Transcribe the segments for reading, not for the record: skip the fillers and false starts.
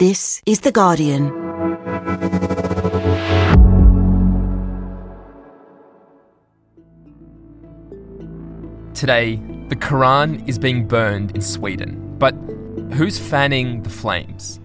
This is The Guardian. Today, the Quran is being burned in Sweden. But who's fanning the flames?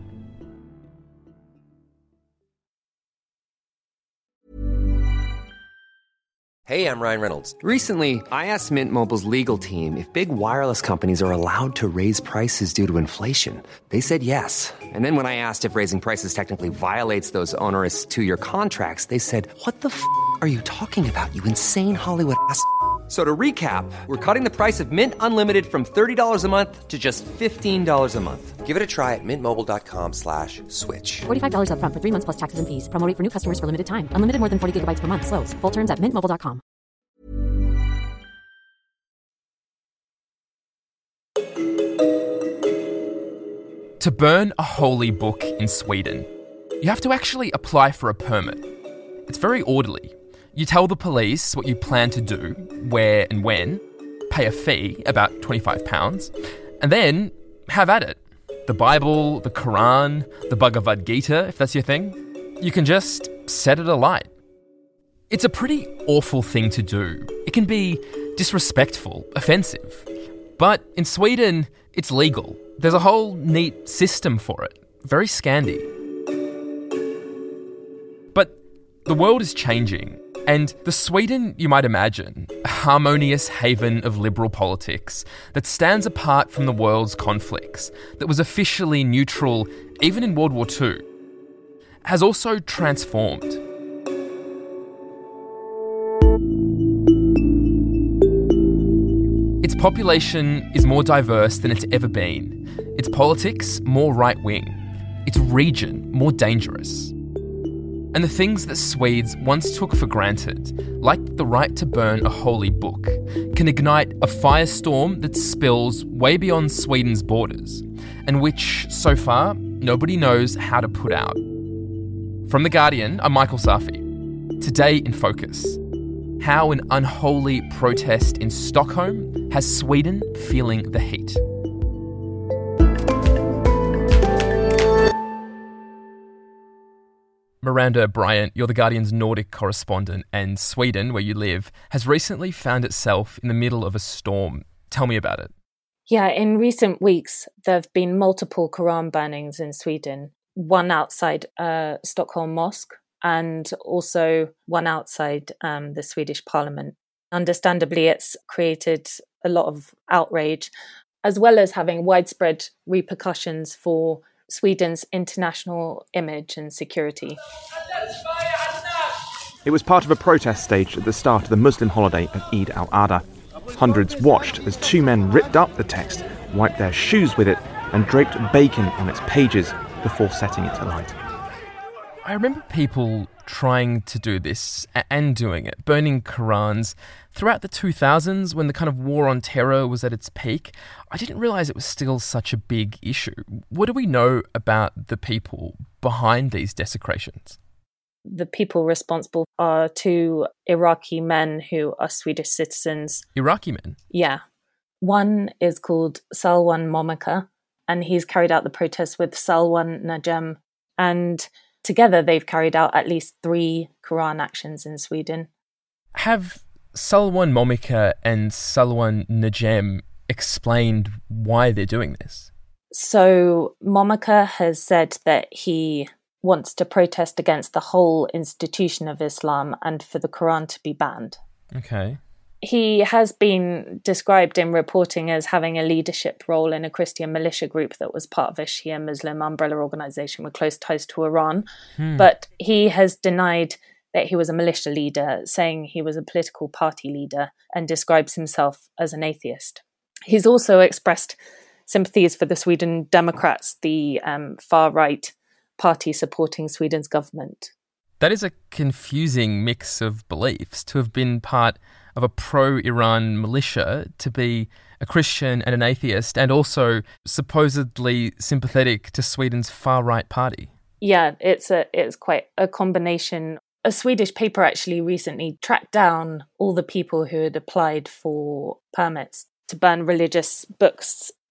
Hey, I'm Ryan Reynolds. Recently, I asked Mint Mobile's legal team if big wireless companies are allowed to raise prices due to inflation. They said yes. And then when I asked if raising prices technically violates those onerous two-year contracts, they said, "What the f*** are you talking about, you insane Hollywood ass?" So to recap, we're cutting the price of Mint Unlimited from $30 a month to just $15 a month. Give it a try at mintmobile.com/switch. $45 up front for 3 months plus taxes and fees. Promo rate for new customers for limited time. Unlimited more than 40 gigabytes per month. Slows full terms at mintmobile.com. To burn a holy book in Sweden, you have to actually apply for a permit. It's very orderly. You tell the police what you plan to do, where and when, pay a fee, about £25, and then have at it. The Bible, the Quran, the Bhagavad Gita, if that's your thing. You can just set it alight. It's a pretty awful thing to do. It can be disrespectful, offensive. But in Sweden, it's legal. There's a whole neat system for it. Very Scandi. But the world is changing. And the Sweden you might imagine, a harmonious haven of liberal politics that stands apart from the world's conflicts, that was officially neutral even in World War II, has also transformed. Its population is more diverse than it's ever been, its politics more right-wing, its region more dangerous. And the things that Swedes once took for granted, like the right to burn a holy book, can ignite a firestorm that spills way beyond Sweden's borders, and which, so far, nobody knows how to put out. From The Guardian, I'm Michael Safi. Today in Focus, how an unholy protest in Stockholm has Sweden feeling the heat. Miranda Bryant, you're The Guardian's Nordic correspondent, and Sweden, where you live, has recently found itself in the middle of a storm. Tell me about it. Yeah, in recent weeks, there have been multiple Quran burnings in Sweden. One outside Stockholm Mosque and also one outside the Swedish Parliament. Understandably, it's created a lot of outrage, as well as having widespread repercussions for Sweden's international image and security. It was part of a protest staged at the start of the Muslim holiday of Eid al-Adha. Hundreds watched as two men ripped up the text, wiped their shoes with it, and draped bacon on its pages before setting it alight. I remember people trying to do this and doing it, burning Qurans throughout the 2000s when the kind of war on terror was at its peak. I didn't realise it was still such a big issue. What do we know about the people behind these desecrations? The people responsible are two Iraqi men who are Swedish citizens. Iraqi men? Yeah. One is called Salwan Momika, and he's carried out the protests with Salwan Najem, and together they've carried out at least 3 Quran actions in Sweden. Have Salwan Momika and Salwan Najem explained why they're doing this? So Momika has said that he wants to protest against the whole institution of Islam and for the Quran to be banned. Okay. He has been described in reporting as having a leadership role in a Christian militia group that was part of a Shia Muslim umbrella organisation with close ties to Iran. But he has denied that he was a militia leader, saying he was a political party leader, and describes himself as an atheist. He's also expressed sympathies for the Sweden Democrats, the far-right party supporting Sweden's government. That is a confusing mix of beliefs, to have been part of a pro-Iran militia, to be a Christian and an atheist, and also supposedly sympathetic to Sweden's far-right party. Yeah, it's quite a combination. A Swedish paper actually recently tracked down all the people who had applied for permits to burn religious books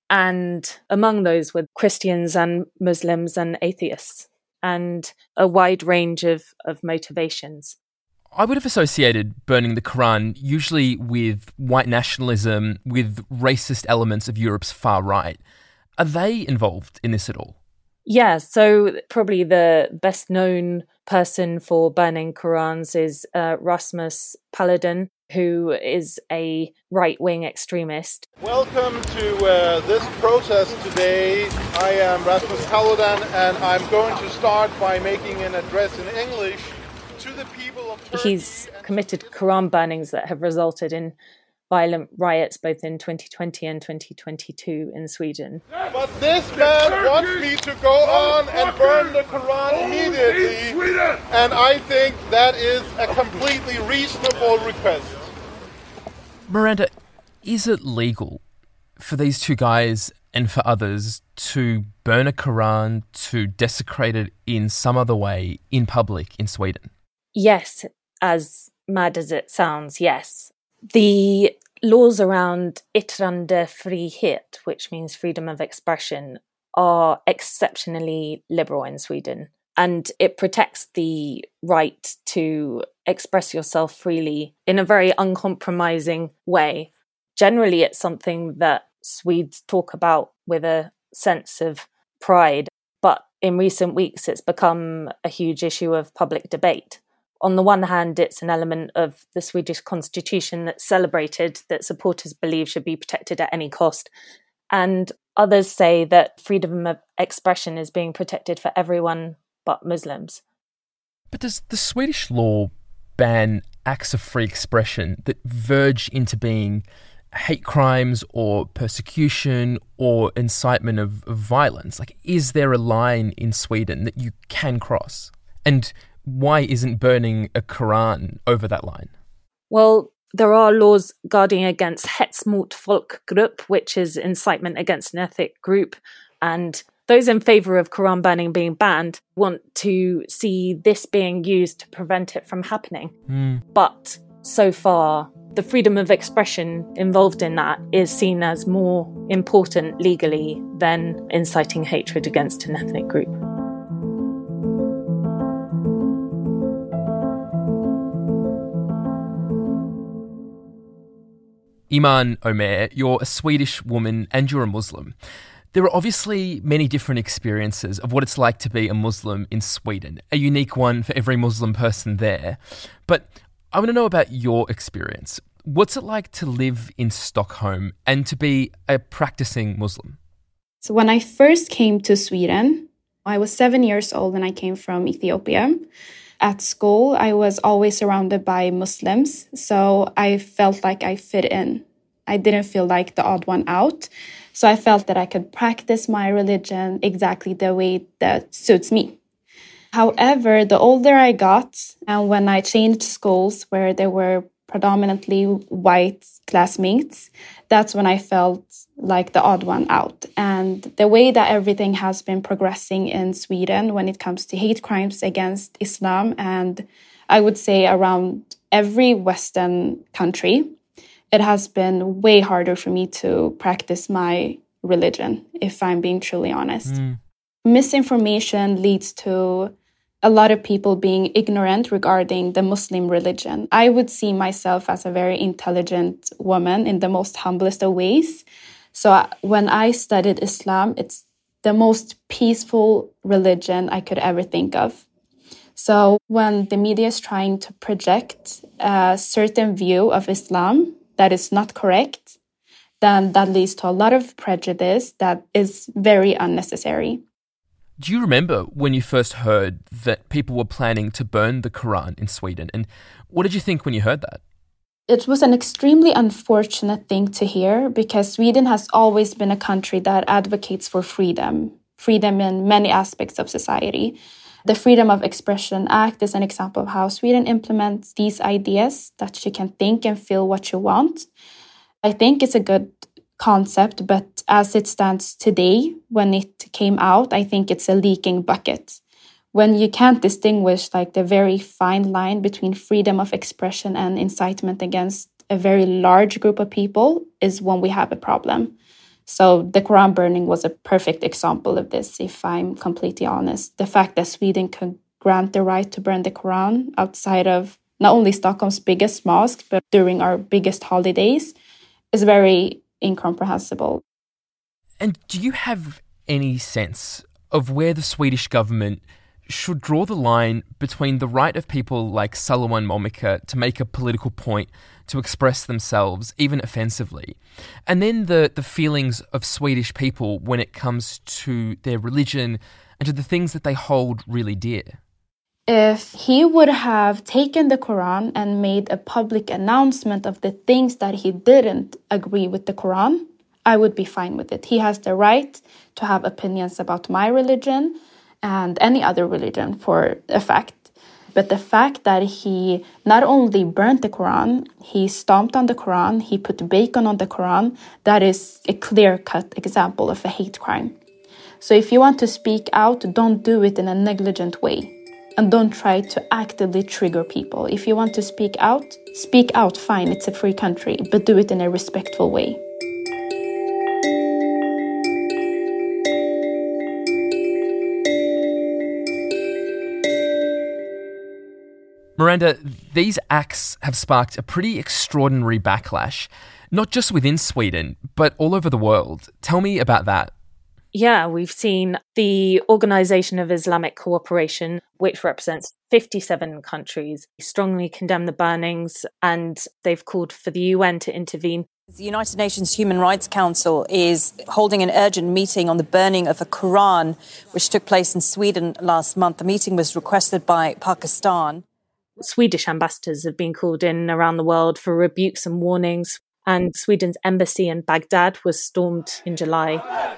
And among those were Christians and Muslims and atheists, and a wide range of motivations. I would have associated burning the Quran usually with white nationalism, with racist elements of Europe's far right. Are they involved in this at all? Yeah, so probably the best known person for burning Qurans is Rasmus Paludan, who is a right-wing extremist. Welcome to this protest today. I am Rasmus Paludan, and I'm going to start by making an address in English to the people of Turkey. He's committed Quran burnings that have resulted in violent riots both in 2020 and 2022 in Sweden. But this man wants me to go on and burn the Quran immediately, and I think that is a completely reasonable request. Miranda, is it legal for these two guys and for others to burn a Quran, to desecrate it in some other way in public in Sweden? Yes, as mad as it sounds, yes. The laws around yttrandefrihet, which means freedom of expression, are exceptionally liberal in Sweden. And it protects the right to express yourself freely in a very uncompromising way. Generally, it's something that Swedes talk about with a sense of pride. But in recent weeks, it's become a huge issue of public debate. On the one hand, it's an element of the Swedish constitution that's celebrated, that supporters believe should be protected at any cost. And others say that freedom of expression is being protected for everyone but Muslims. But does the Swedish law ban acts of free expression that verge into being hate crimes or persecution or incitement of violence? Like, is there a line in Sweden that you can cross? And why isn't burning a Quran over that line? Well, there are laws guarding against hets mot folkgrupp, which is incitement against an ethnic group. And those in favour of Quran burning being banned want to see this being used to prevent it from happening. But so far, the freedom of expression involved in that is seen as more important legally than inciting hatred against an ethnic group. Iman Omer, you're a Swedish woman and you're a Muslim. There are obviously many different experiences of what it's like to be a Muslim in Sweden, a unique one for every Muslim person there. But I want to know about your experience. What's it like to live in Stockholm and to be a practicing Muslim? So when I first came to Sweden, I was 7 years old and I came from Ethiopia. At school, I was always surrounded by Muslims, so I felt like I fit in. I didn't feel like the odd one out, so I felt that I could practice my religion exactly the way that suits me. However, the older I got, and when I changed schools where there were predominantly white classmates, that's when I felt like the odd one out. And the way that everything has been progressing in Sweden when it comes to hate crimes against Islam, and I would say around every Western country, it has been way harder for me to practice my religion, if I'm being truly honest. Misinformation leads to a lot of people being ignorant regarding the Muslim religion. I would see myself as a very intelligent woman in the most humblest of ways. So when I studied Islam, it's the most peaceful religion I could ever think of. So when the media is trying to project a certain view of Islam that is not correct, then that leads to a lot of prejudice that is very unnecessary. Do you remember when you first heard that people were planning to burn the Quran in Sweden? And what did you think when you heard that? It was an extremely unfortunate thing to hear because Sweden has always been a country that advocates for freedom in many aspects of society. The Freedom of Expression Act is an example of how Sweden implements these ideas, that you can think and feel what you want. I think it's a good concept, but as it stands today, when it came out, I think it's a leaking bucket. When you can't distinguish like the very fine line between freedom of expression and incitement against a very large group of people is when we have a problem. So the Quran burning was a perfect example of this, if I'm completely honest. The fact that Sweden could grant the right to burn the Quran outside of not only Stockholm's biggest mosque, but during our biggest holidays is very incomprehensible. And do you have any sense of where the Swedish government should draw the line between the right of people like Salomon Momika to make a political point, to express themselves, even offensively, and then the feelings of Swedish people when it comes to their religion and to the things that they hold really dear? If he would have taken the Quran and made a public announcement of the things that he didn't agree with the Quran, I would be fine with it. He has the right to have opinions about my religion and any other religion for a fact. But the fact that he not only burnt the Quran, he stomped on the Quran, he put bacon on the Quran, that is a clear-cut example of a hate crime. So if you want to speak out, don't do it in a negligent way. And don't try to actively trigger people. If you want to speak out, fine, it's a free country, but do it in a respectful way. Miranda, these acts have sparked a pretty extraordinary backlash, not just within Sweden, but all over the world. Tell me about that. Yeah, we've seen the Organisation of Islamic Cooperation, which represents 57 countries, strongly condemn the burnings, and they've called for the UN to intervene. The United Nations Human Rights Council is holding an urgent meeting on the burning of a Quran, which took place in Sweden last month. The meeting was requested by Pakistan. Swedish ambassadors have been called in around the world for rebukes and warnings, and Sweden's embassy in Baghdad was stormed in July.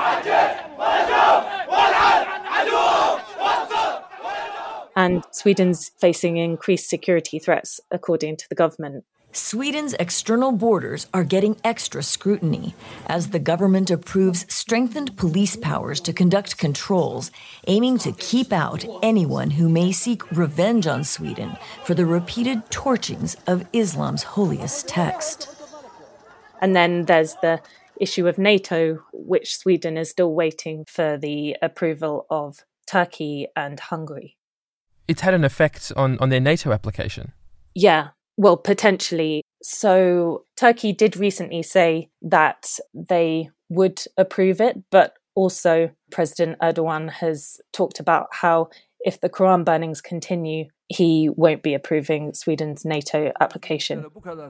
And Sweden's facing increased security threats, according to the government. Sweden's external borders are getting extra scrutiny as the government approves strengthened police powers to conduct controls, aiming to keep out anyone who may seek revenge on Sweden for the repeated torchings of Islam's holiest text. And then there's the issue of NATO, which Sweden is still waiting for the approval of Turkey and Hungary. It's had an effect on their NATO application. Yeah, well, potentially. So Turkey did recently say that they would approve it, but also President Erdogan has talked about how if the Quran burnings continue, he won't be approving Sweden's NATO application.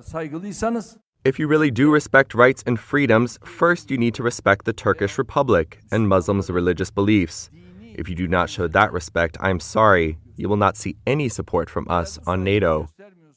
If you really do respect rights and freedoms, first you need to respect the Turkish Republic and Muslims' religious beliefs. If you do not show that respect, I'm sorry, you will not see any support from us on NATO.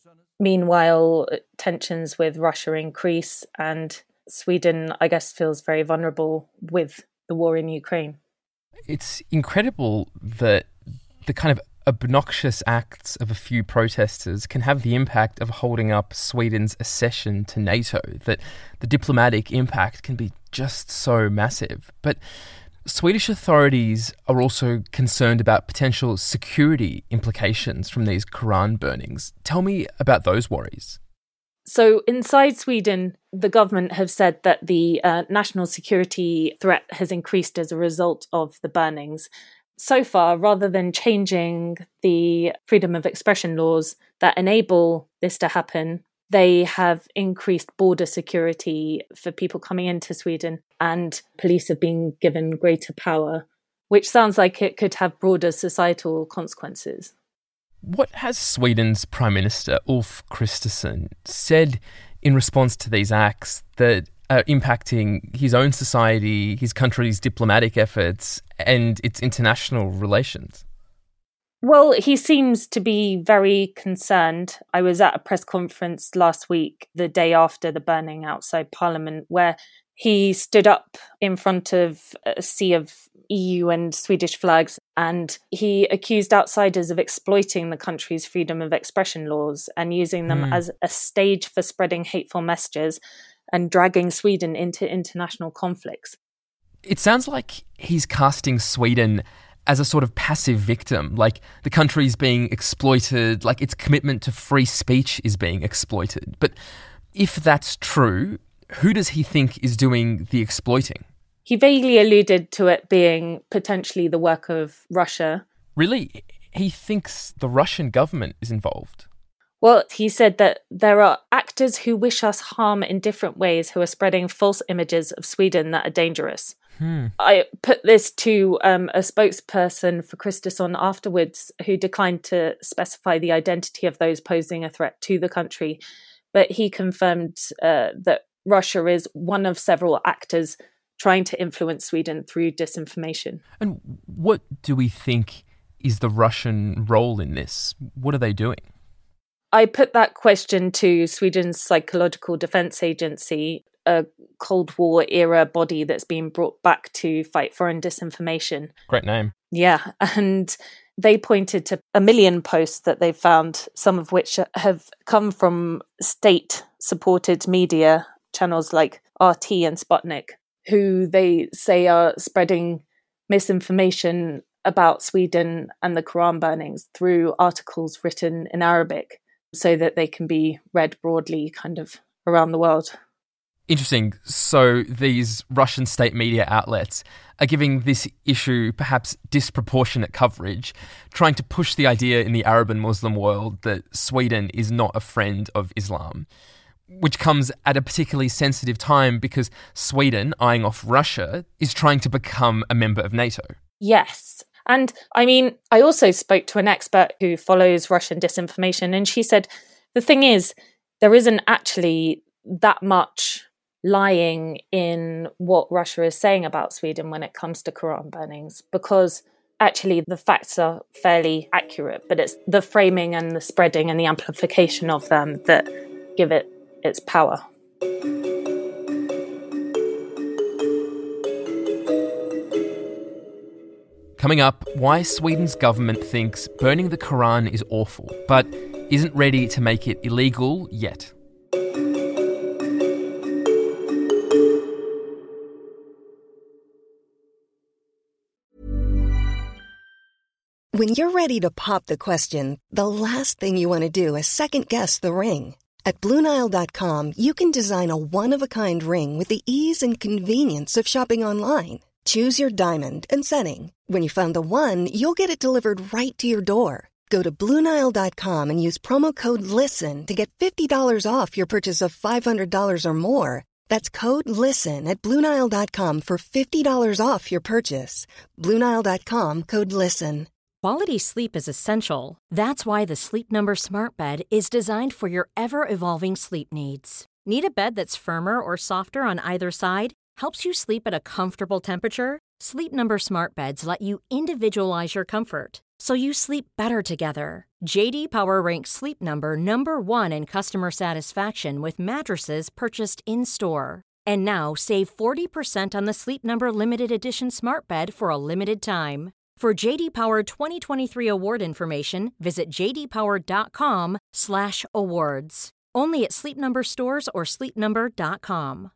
Meanwhile, tensions with Russia increase, and Sweden, I guess, feels very vulnerable with the war in Ukraine. It's incredible that the kind of obnoxious acts of a few protesters can have the impact of holding up Sweden's accession to NATO, that the diplomatic impact can be just so massive. But Swedish authorities are also concerned about potential security implications from these Quran burnings. Tell me about those worries. So inside Sweden, the government have said that the national security threat has increased as a result of the burnings. So far, rather than changing the freedom of expression laws that enable this to happen, they have increased border security for people coming into Sweden, and police have been given greater power, which sounds like it could have broader societal consequences. What has Sweden's Prime Minister Ulf Kristersson said in response to these acts that are impacting his own society, his country's diplomatic efforts, and its international relations? Well, he seems to be very concerned. I was at a press conference last week, the day after the burning outside Parliament, where he stood up in front of a sea of EU and Swedish flags, and he accused outsiders of exploiting the country's freedom of expression laws and using them as a stage for spreading hateful messages and dragging Sweden into international conflicts. It sounds like he's casting Sweden as a sort of passive victim, like the country's being exploited, like its commitment to free speech is being exploited. But if that's true, who does he think is doing the exploiting? He vaguely alluded to it being potentially the work of Russia. Really? He thinks the Russian government is involved? Well, he said that there are actors who wish us harm in different ways who are spreading false images of Sweden that are dangerous. I put this to a spokesperson for Kristersson afterwards, who declined to specify the identity of those posing a threat to the country. But he confirmed that Russia is one of several actors trying to influence Sweden through disinformation. And what do we think is the Russian role in this? What are they doing? I put that question to Sweden's Psychological Defence Agency, a Cold War era body that's been brought back to fight foreign disinformation. Great name. Yeah, and they pointed to 1 million posts that they've found, some of which have come from state-supported media channels like RT and Sputnik, who they say are spreading misinformation about Sweden and the Quran burnings through articles written in Arabic so that they can be read broadly kind of around the world. Interesting. So these Russian state media outlets are giving this issue perhaps disproportionate coverage, trying to push the idea in the Arab and Muslim world that Sweden is not a friend of Islam, which comes at a particularly sensitive time because Sweden, eyeing off Russia, is trying to become a member of NATO. Yes. And I mean, I also spoke to an expert who follows Russian disinformation, and she said, the thing is, there isn't actually that much lying in what Russia is saying about Sweden when it comes to Quran burnings, because actually the facts are fairly accurate, but it's the framing and the spreading and the amplification of them that give it its power. Coming up, why Sweden's government thinks burning the Quran is awful, but isn't ready to make it illegal yet. When you're ready to pop the question, the last thing you want to do is second-guess the ring. At BlueNile.com, you can design a one-of-a-kind ring with the ease and convenience of shopping online. Choose your diamond and setting. When you find the one, you'll get it delivered right to your door. Go to BlueNile.com and use promo code LISTEN to get $50 off your purchase of $500 or more. That's code LISTEN at BlueNile.com for $50 off your purchase. BlueNile.com, code LISTEN. Quality sleep is essential. That's why the Sleep Number Smart Bed is designed for your ever-evolving sleep needs. Need a bed that's firmer or softer on either side? Helps you sleep at a comfortable temperature? Sleep Number Smart Beds let you individualize your comfort, so you sleep better together. J.D. Power ranks Sleep Number number 1 in customer satisfaction with mattresses purchased in-store. And now save 40% on the Sleep Number Limited Edition Smart Bed for a limited time. For J.D. Power 2023 award information, visit jdpower.com/awards. Only at Sleep Number stores or sleepnumber.com.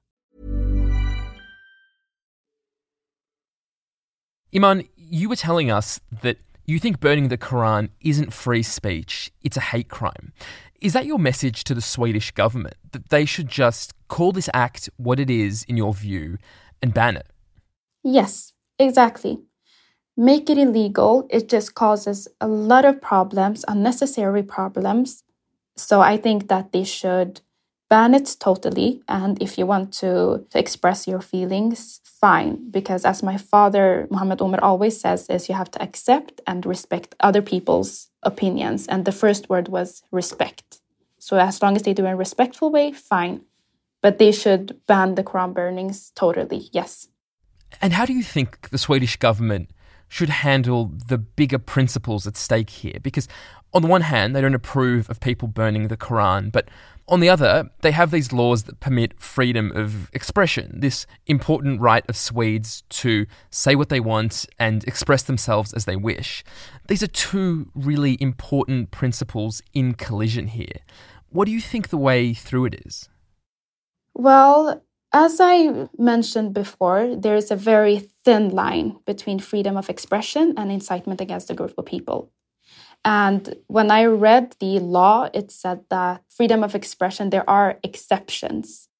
Iman, you were telling us that you think burning the Quran isn't free speech, it's a hate crime. Is that your message to the Swedish government, that they should just call this act what it is in your view and ban it? Yes, exactly. Make it illegal, it just causes a lot of problems, unnecessary problems. So I think that they should ban it totally. And if you want to express your feelings, fine. Because as my father, Muhammad Omar, always says, is you have to accept and respect other people's opinions. And the first word was respect. So as long as they do it in a respectful way, fine. But they should ban the Quran burnings totally, yes. And how do you think the Swedish government should handle the bigger principles at stake here? Because on the one hand, they don't approve of people burning the Quran, but on the other, they have these laws that permit freedom of expression, this important right of Swedes to say what they want and express themselves as they wish. These are two really important principles in collision here. What do you think the way through it is? Well, as I mentioned before, there is a very thin line between freedom of expression and incitement against a group of people. And when I read the law, it said that freedom of expression, there are exceptions.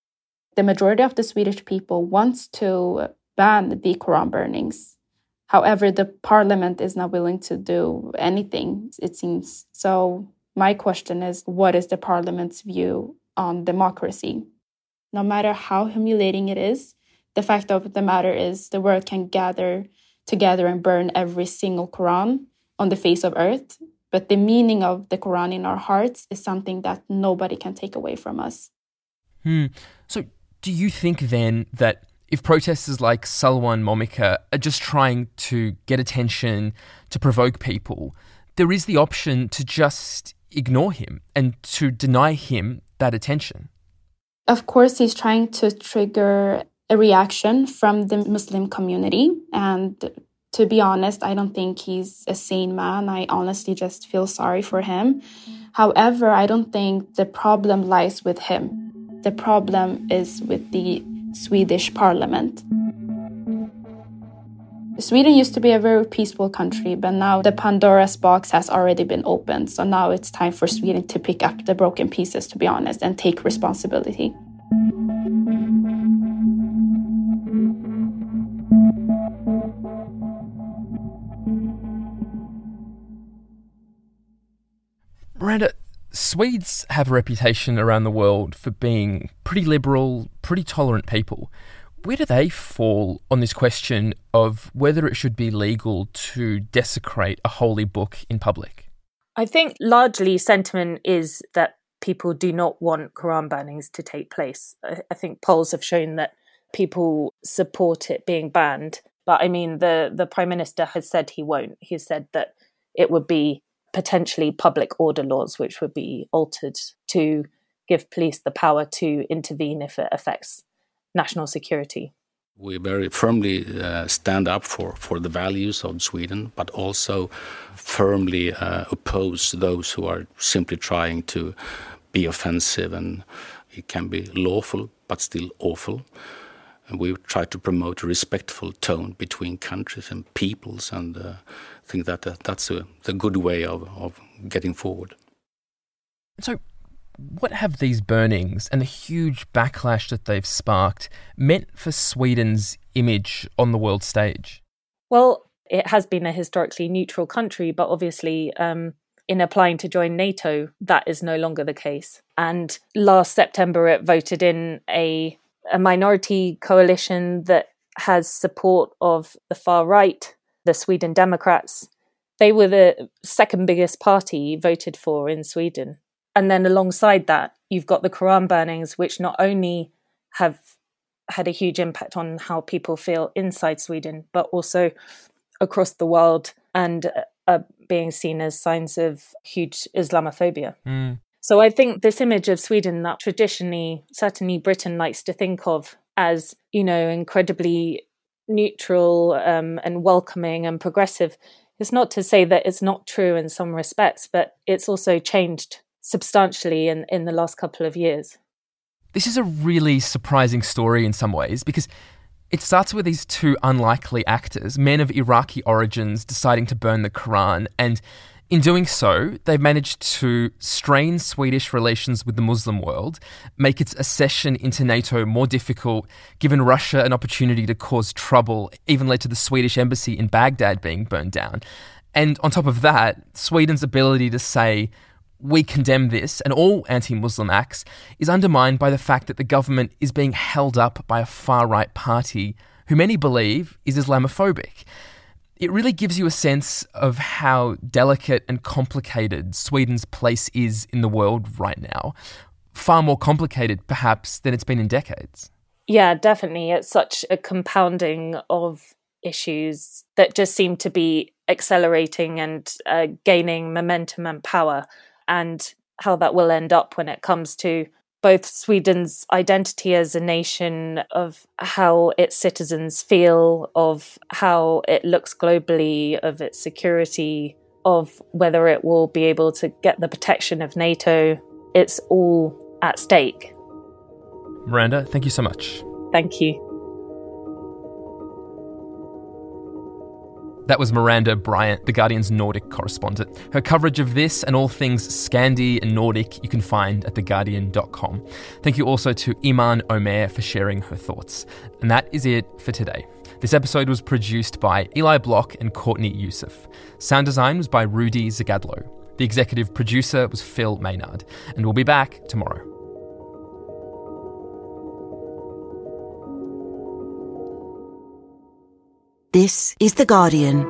The majority of the Swedish people wants to ban the Quran burnings. However, the parliament is not willing to do anything, it seems. So my question is, what is the parliament's view on democracy? No matter how humiliating it is, the fact of the matter is the world can gather together and burn every single Quran on the face of earth. But the meaning of the Quran in our hearts is something that nobody can take away from us. So do you think then that if protesters like Salwan Momika are just trying to get attention, to provoke people, there is the option to just ignore him and to deny him that attention? Of course, he's trying to trigger a reaction from the Muslim community. And to be honest, I don't think he's a sane man. I honestly just feel sorry for him. However, I don't think the problem lies with him. The problem is with the Swedish parliament. Sweden used to be a very peaceful country, but now the Pandora's box has already been opened. So now it's time for Sweden to pick up the broken pieces, to be honest, and take responsibility. Miranda, Swedes have a reputation around the world for being pretty liberal, pretty tolerant people. Where do they fall on this question of whether it should be legal to desecrate a holy book in public? I think largely sentiment is that people do not want Quran bannings to take place. I think polls have shown that people support it being banned. But I mean, the Prime Minister has said he won't. He said that it would be potentially public order laws, which would be altered to give police the power to intervene if it affects national security. We very firmly stand up for the values of Sweden, but also firmly oppose those who are simply trying to be offensive, and it can be lawful but still awful. And we try to promote a respectful tone between countries and peoples, and I think that that's the good way of getting forward. So what have these burnings and the huge backlash that they've sparked meant for Sweden's image on the world stage? Well, it has been a historically neutral country, but obviously in applying to join NATO, that is no longer the case. And last September, it voted in a minority coalition that has support of the far right, the Sweden Democrats. They were the second biggest party voted for in Sweden. And then alongside that, you've got the Quran burnings, which not only have had a huge impact on how people feel inside Sweden, but also across the world, and are being seen as signs of huge Islamophobia. So I think this image of Sweden that traditionally, certainly Britain likes to think of as, you know, incredibly neutral and welcoming and progressive, it's not to say that it's not true in some respects, but it's also changed substantially in the last couple of years. This is a really surprising story in some ways, because it starts with these two unlikely actors, men of Iraqi origins, deciding to burn the Quran, and in doing so, they've managed to strain Swedish relations with the Muslim world, make its accession into NATO more difficult, given Russia an opportunity to cause trouble, even led to the Swedish embassy in Baghdad being burned down. And on top of that, Sweden's ability to say, we condemn this and all anti-Muslim acts, is undermined by the fact that the government is being held up by a far-right party who many believe is Islamophobic. It really gives you a sense of how delicate and complicated Sweden's place is in the world right now. Far more complicated, perhaps, than it's been in decades. Yeah, definitely. It's such a compounding of issues that just seem to be accelerating and gaining momentum and power, and how that will end up when it comes to both Sweden's identity as a nation, of how its citizens feel, of how it looks globally, of its security, of whether it will be able to get the protection of NATO. It's all at stake. Miranda, thank you so much. Thank you. That was Miranda Bryant, The Guardian's Nordic correspondent. Her coverage of this and all things Scandi and Nordic you can find at theguardian.com. Thank you also to Iman Omer for sharing her thoughts. And that is it for today. This episode was produced by Eli Block and Courtney Youssef. Sound design was by Rudy Zagadlo. The executive producer was Phil Maynard. And we'll be back tomorrow. This is The Guardian.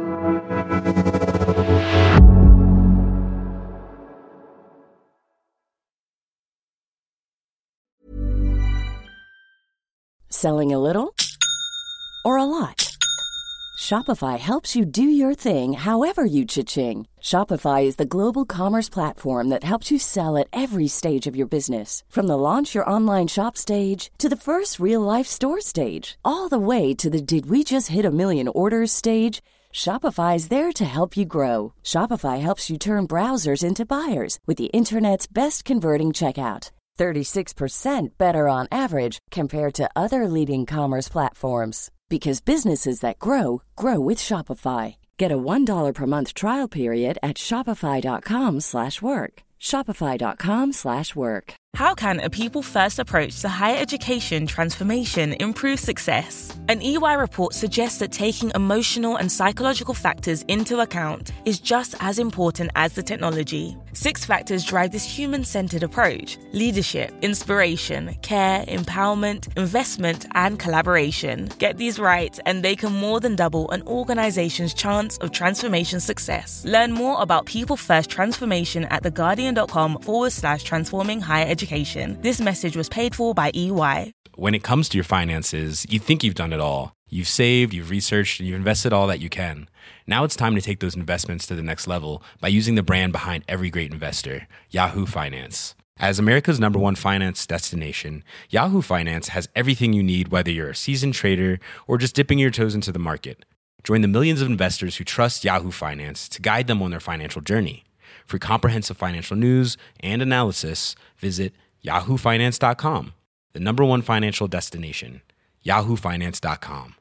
Selling a little or a lot? Shopify helps you do your thing however you cha-ching. Shopify is the global commerce platform that helps you sell at every stage of your business. From the launch your online shop stage to the first real-life store stage, all the way to the did we just hit a million orders stage. Shopify is there to help you grow. Shopify helps you turn browsers into buyers with the internet's best converting checkout. 36% better on average compared to other leading commerce platforms. Because businesses that grow, grow with Shopify. Get a $1 per month trial period at shopify.com/work. Shopify.com/work. How can a people-first approach to higher education transformation improve success? An EY report suggests that taking emotional and psychological factors into account is just as important as the technology. 6 factors drive this human-centered approach: leadership, inspiration, care, empowerment, investment, and collaboration. Get these right, and they can more than double an organization's chance of transformation success. Learn more about people-first transformation at theguardian.com/transforming higher education. This message was paid for by EY. When it comes to your finances, you think you've done it all. You've saved, you've researched, and you've invested all that you can. Now it's time to take those investments to the next level by using the brand behind every great investor, Yahoo Finance. As America's #1 finance destination, Yahoo Finance has everything you need, whether you're a seasoned trader or just dipping your toes into the market. Join the millions of investors who trust Yahoo Finance to guide them on their financial journey. For comprehensive financial news and analysis, visit yahoofinance.com, the #1 financial destination, yahoofinance.com.